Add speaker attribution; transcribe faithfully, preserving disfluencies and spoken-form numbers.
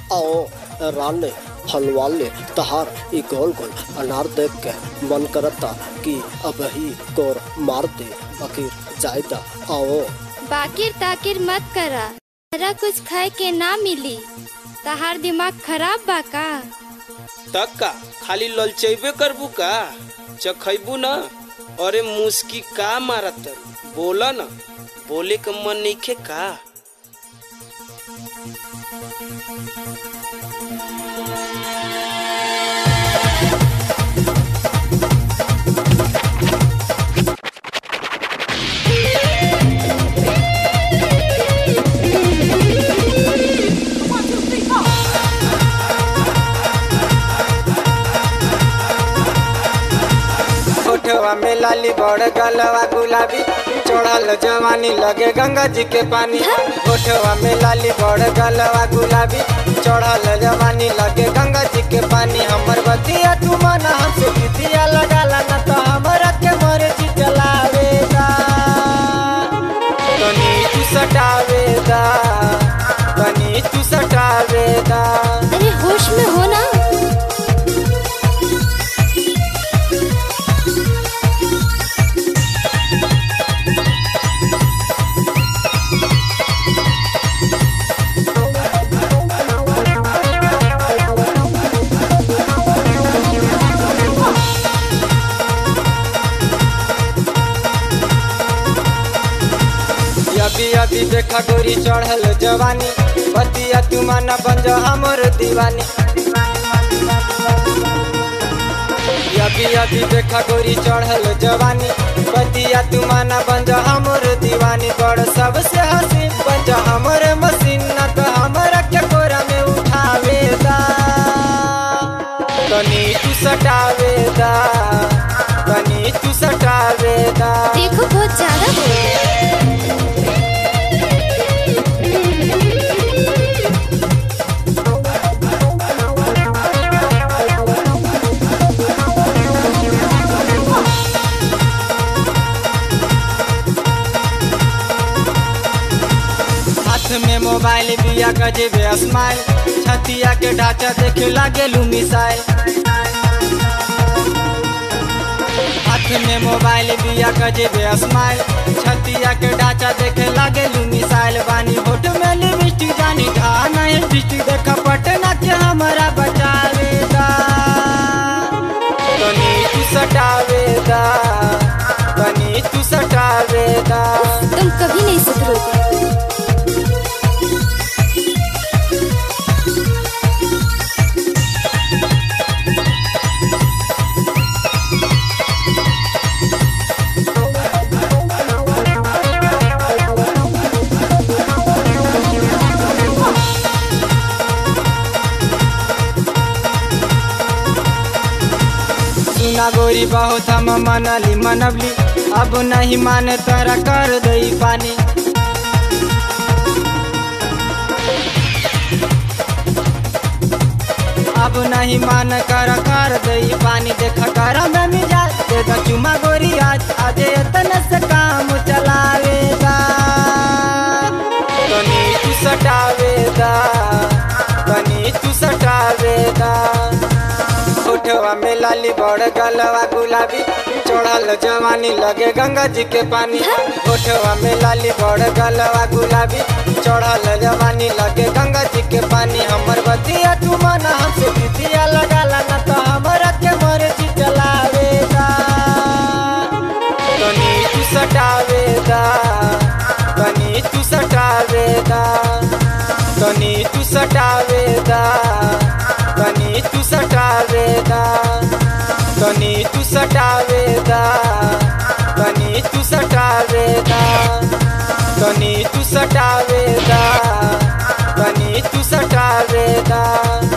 Speaker 1: आओ राने फल वाले तहार ई गोल गोल अनार देख के मन करता कि अब ही कोर मार दे आखिर जायदा आओ।
Speaker 2: बाकिर ताकिर मत करा, तहरा कुछ खाए के ना मिली। तहार दिमाग खराब बा का?
Speaker 3: तक का खाली ललचेबे करबू का? चखैबू ना? अरे मुस्की का मारत बोला ना, बोले का मन नइखे का?
Speaker 4: होठवा में लाली बड़ गलवा गुलाबी, चढ़ल जवानी लगे गंगा जी के पानी। होठवा में लाली बड़ गलवा गुलाबी, चढ़ल जवानी लगे गंगा जी के पानी। हमर बतिया तू मना हमसे बितिया लगाला ना तो हमरा के मर्जी चलावेदा, तनी तू सटावेदा, तनी तू सटावेदा।
Speaker 2: अरे होश में हो ना।
Speaker 4: अभी अभी देखा गोरी चढ़ल जवानी, बतिया तू माना बन जा हमर दीवानी। अभी अभी देखा गोरी चढ़ल जवानी, बतिया तू माना बन जा हमर दीवानी। बड़ सबसे हसीन बन जा हमर मसीन, ना तो हमरा के कोरा में उठावेदा, तनी तू सटावेदा, तनी तू सटावेदा।
Speaker 2: देखो बहुत ज्यादा हो गया।
Speaker 4: में मोबाइल बिया गजेबे स्माइल, छतिया के ढांचा देखे लागे लू मिसाइल। हाथ में मोबाइल बिया गजेबे स्माइल, छतिया के ढांचा देखे लागे लू मिसाइल। बानी होठ में लिपस्टिक जानी ढाना है डिस्ट्रिक्ट, देखा पटना के हमारा बचावेदा, तनी तू सटावेदा, तनी तू सटावेदा।
Speaker 2: तुम कभी नहीं सुधरोगे।
Speaker 4: गोरी बहुत हम मनली मनबली, अब नहीं माने तोरा कर दई पानी। अब नहीं मान कर कर दई पानी। देखा कर में मिजाज दे दा चुमा गोरी आज, आज इतने से काम चलावेदा, तनी तू सटावेदा, तनी तू सटावेदा। होठवा में लाली बड़ गलवा गुलाबी, चढ़ल जवानी लगे गंगा जी के पानी। होठवा में लाली बड़ गलवा गुलाबी, चढ़ल जवानी लगे गंगा जी के पानी। हमर बतिया तू मना हमसे बितिया लगाला ना तो हमरा के मर्जी चलावेदा, तनी तू सटावेदा, तनी तू सटावेदा, तनी तू सटावेदा, तनी तू सटावेदा, तनी तू सटावेदा, तनी तू सटावेदा, तनी तू सटावेदा, तनी तू सटावेदा।